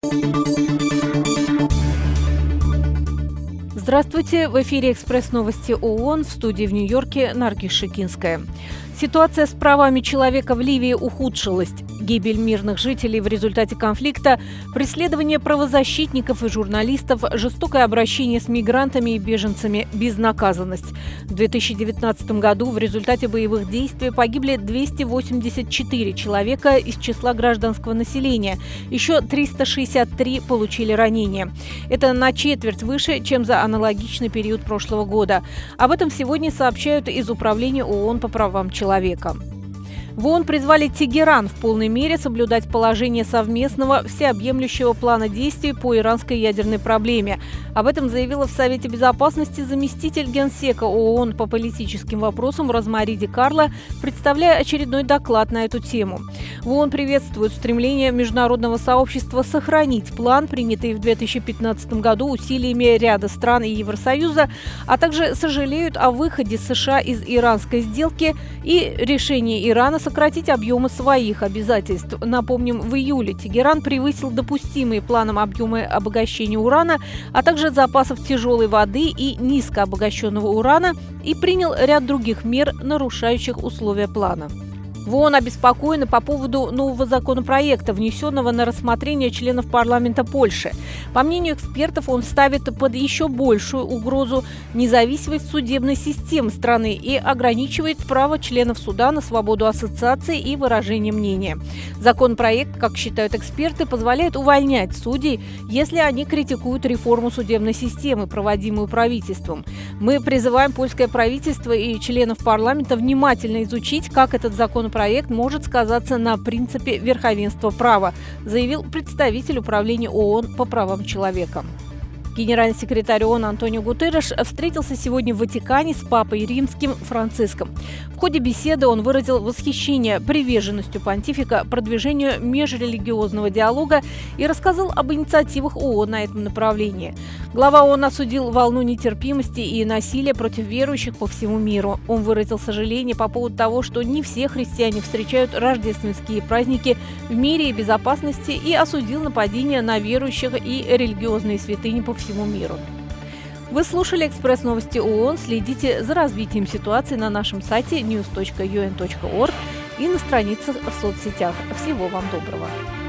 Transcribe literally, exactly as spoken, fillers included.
Здравствуйте! В эфире «Экспресс-новости ООН», в студии в Нью-Йорке Наргиз Шикинская. Ситуация с правами человека в Ливии ухудшилась. Гибель мирных жителей в результате конфликта, преследование правозащитников и журналистов, жестокое обращение с мигрантами и беженцами, безнаказанность. В две тысячи девятнадцатом году в результате боевых действий погибли двести восемьдесят четыре человека из числа гражданского населения. Еще триста шестьдесят три получили ранения. Это на четверть выше, чем за аналогичный период прошлого года. Об этом сегодня сообщают из Управления ООН по правам человека. В ООН призвали Тегеран в полной мере соблюдать положение совместного всеобъемлющего плана действий по иранской ядерной проблеме. Об этом заявила в Совете Безопасности заместитель генсека ООН по политическим вопросам Розмари Ди Карло, представляя очередной доклад на эту тему. В ООН приветствуют стремление международного сообщества сохранить план, принятый в две тысячи пятнадцатом году усилиями ряда стран и Евросоюза, а также сожалеют о выходе США из иранской сделки и решении Ирана сократить объемы своих обязательств. Напомним, в июле Тегеран превысил допустимые планом объемы обогащения урана, а также запасов тяжелой воды и низкообогащенного урана и принял ряд других мер, нарушающих условия плана. В ООН обеспокоены по поводу нового законопроекта, внесенного на рассмотрение членов парламента Польши. По мнению экспертов, он ставит под еще большую угрозу независимость судебной системы страны и ограничивает право членов суда на свободу ассоциации и выражения мнения. Законопроект, как считают эксперты, позволяет увольнять судей, если они критикуют реформу судебной системы, проводимую правительством. Мы призываем польское правительство и членов парламента внимательно изучить, как этот законопроект Проект может сказаться на принципе верховенства права, заявил представитель Управления ООН по правам человека. Генеральный секретарь ООН Антонио Гутерреш встретился сегодня в Ватикане с папой римским Франциском. В ходе беседы он выразил восхищение приверженностью понтифика продвижению межрелигиозного диалога и рассказал об инициативах ООН на этом направлении. Глава ООН осудил волну нетерпимости и насилия против верующих по всему миру. Он выразил сожаление по поводу того, что не все христиане встречают рождественские праздники в мире и безопасности, и осудил нападения на верующих и религиозные святыни по всему всему миру. Вы слушали «Экспресс-новости ООН». Следите за развитием ситуации на нашем сайте ньюс точка ю эн точка орг и на страницах в соцсетях. Всего вам доброго!